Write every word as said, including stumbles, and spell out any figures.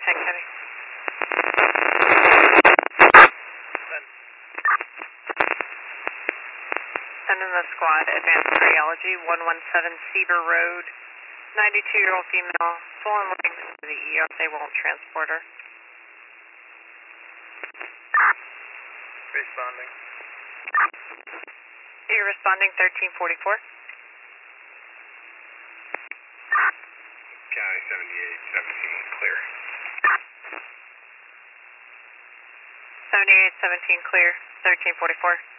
ten County. Send in the squad, advanced radiology, one one seven Seaver Road, ninety-two-year-old female, swollen legs to the E R. They won't transport her. Responding. You're responding thirteen forty-four. County seventy-eight seventeen, clear. seventy-eight seventeen, clear, thirteen forty-four.